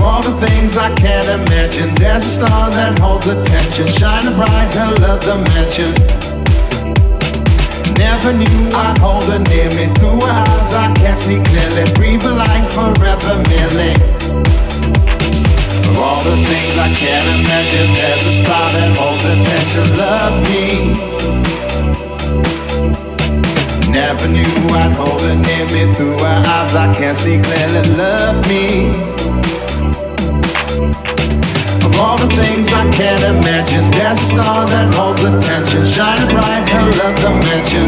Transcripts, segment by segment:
All the things I can't imagine. There's a star that holds attention, shining bright, I love the mansion. Never knew I'd hold her near me. Through her eyes I can't see clearly. Breathe a life forever merely. Of all the things I can't imagine, there's a star that holds attention. Love me. Never knew I'd hold her near me. Through her eyes I can't see clearly. Love me. Of all the things I can't imagine, there's a star that holds attention, shining bright, I love the mansion.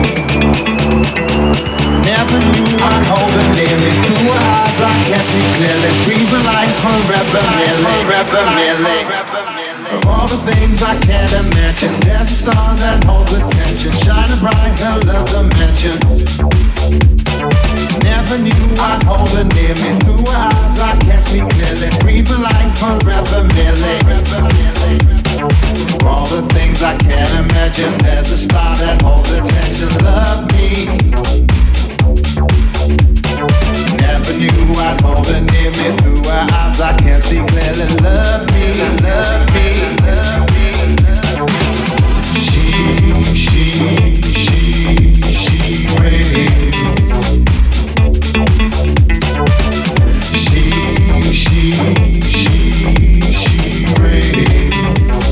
Never knew I'd hold her near me. Through her eyes I can't see clearly. Breathe a life forever merely. Of all the things I can't imagine, there's a star that holds attention, shining bright, I love the mansion. Never knew I'd hold her near me. Through her eyes I can't see clearly. Breathe a life forever merely. Of all the things I can't imagine, there's a star that holds attention. Love me. Never knew I'd hold her near me. Through her eyes I can't see clearly. Love me, love me, love me. She reigns. She reigns.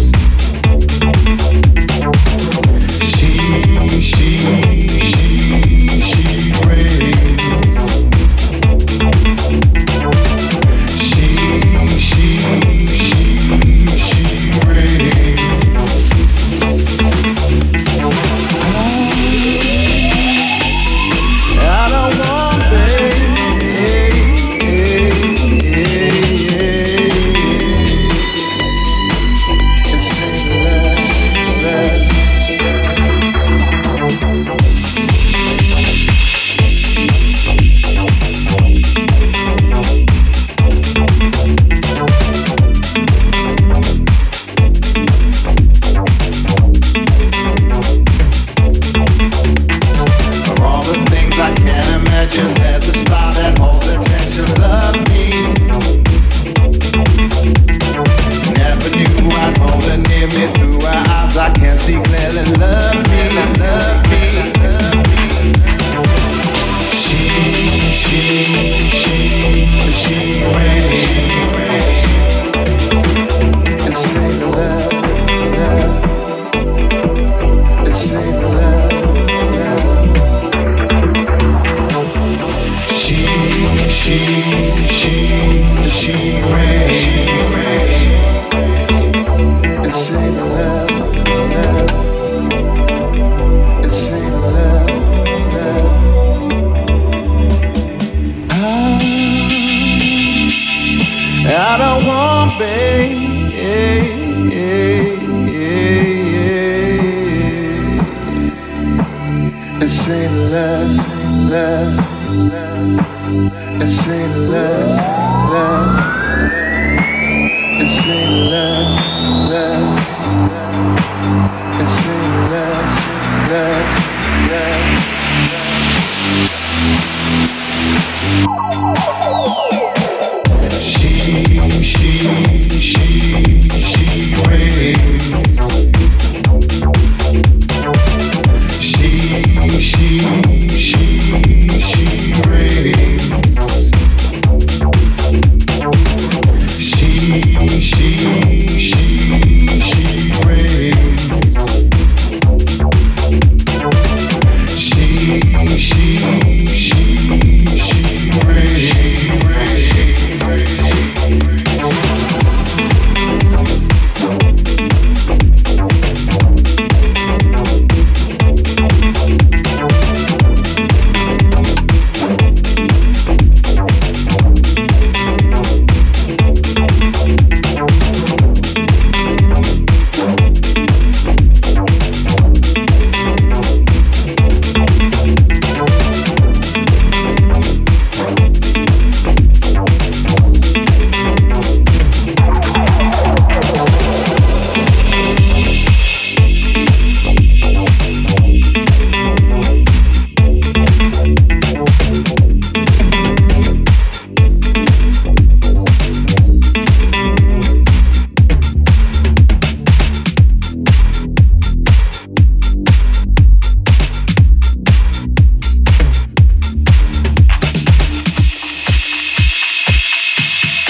I don't want, babe. It's ain't less. It's ain't less.